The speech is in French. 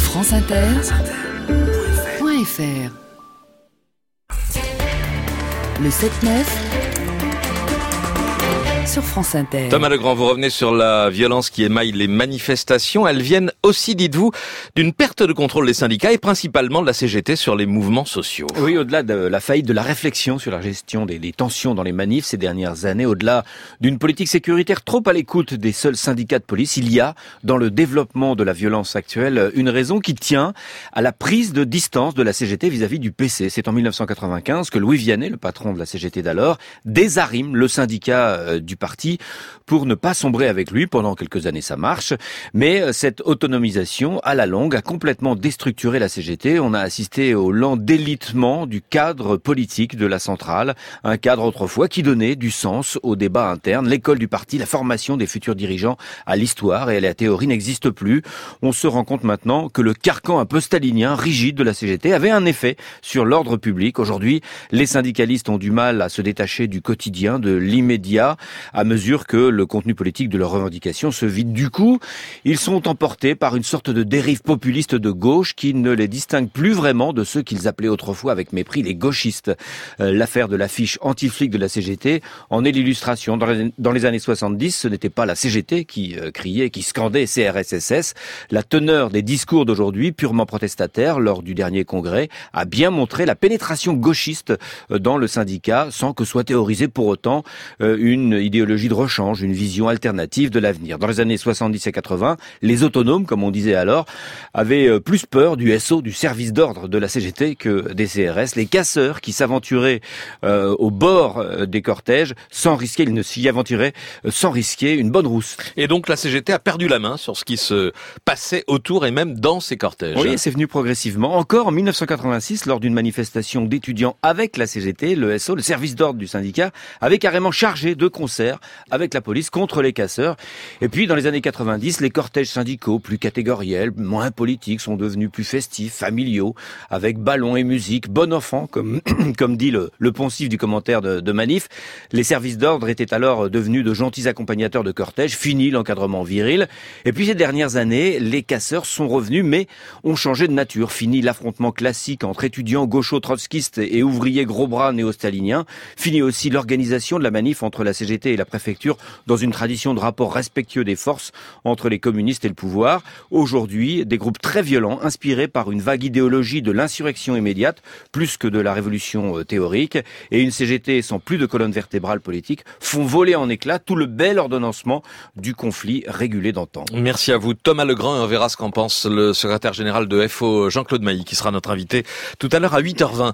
franceinter.fr. Le 7-9 sur France Inter. Thomas Legrand, vous revenez sur la violence qui émaille les manifestations. Elles viennent aussi, dites-vous, d'une perte de contrôle des syndicats et principalement de la CGT sur les mouvements sociaux. Oui, au-delà de la faillite de la réflexion sur la gestion des tensions dans les manifs ces dernières années, au-delà d'une politique sécuritaire trop à l'écoute des seuls syndicats de police, il y a, dans le développement de la violence actuelle, une raison qui tient à la prise de distance de la CGT vis-à-vis du PC. C'est en 1995 que Louis Vianney, le patron de la CGT d'alors, désarime le syndicat du parti pour ne pas sombrer avec lui. Pendant quelques années, ça marche. Mais cette autonomisation, à la longue, a complètement déstructuré la CGT. On a assisté au lent délitement du cadre politique de la centrale. Un cadre autrefois qui donnait du sens au débat interne. L'école du parti, la formation des futurs dirigeants à l'histoire et à la théorie n'existe plus. On se rend compte maintenant que le carcan un peu stalinien, rigide de la CGT avait un effet sur l'ordre public. Aujourd'hui, les syndicalistes ont du mal à se détacher du quotidien, de l'immédiat, à mesure que le contenu politique de leurs revendications se vide. Du coup, ils sont emportés par une sorte de dérive populiste de gauche qui ne les distingue plus vraiment de ceux qu'ils appelaient autrefois avec mépris les gauchistes. L'affaire de l'affiche anti-flic de la CGT en est l'illustration. Dans les années 70, ce n'était pas la CGT qui criait, qui scandait CRSSS. La teneur des discours d'aujourd'hui, purement protestataires, lors du dernier congrès, a bien montré la pénétration gauchiste dans le syndicat, sans que soit théorisée pour autant une idéologie de rechange, une vision alternative de l'avenir. Dans les années 70 et 80, les autonomes, comme on disait alors, avaient plus peur du SO, du service d'ordre de la CGT que des CRS. Les casseurs qui s'aventuraient au bord des cortèges sans risquer, ils ne s'y aventuraient sans risquer une bonne rousse. Et donc la CGT a perdu la main sur ce qui se passait autour et même dans ces cortèges. Oui, c'est venu progressivement. Encore en 1986, lors d'une manifestation d'étudiants avec la CGT, le SO, le service d'ordre du syndicat, avait carrément chargé de concert avec la police contre les casseurs. Et puis, dans les années 90, les cortèges syndicaux, plus catégoriels, moins politiques, sont devenus plus festifs, familiaux, avec ballons et musique, bon enfant, comme dit le poncif du commentaire de Manif. Les services d'ordre étaient alors devenus de gentils accompagnateurs de cortèges, fini l'encadrement viril. Et puis, ces dernières années, les casseurs sont revenus, mais ont changé de nature. Fini l'affrontement classique entre étudiants gaucho-trotskistes et ouvriers gros bras néo-staliniens. Fini aussi l'organisation de la manif entre la CGT et la préfecture dans une tradition de rapport respectueux des forces entre les communistes et le pouvoir. Aujourd'hui, des groupes très violents, inspirés par une vague idéologie de l'insurrection immédiate, plus que de la révolution théorique, et une CGT sans plus de colonne vertébrale politique, font voler en éclats tout le bel ordonnancement du conflit régulé d'antan. Merci à vous, Thomas Legrand, et on verra ce qu'en pense le secrétaire général de FO, Jean-Claude Mailly, qui sera notre invité tout à l'heure à 8h20.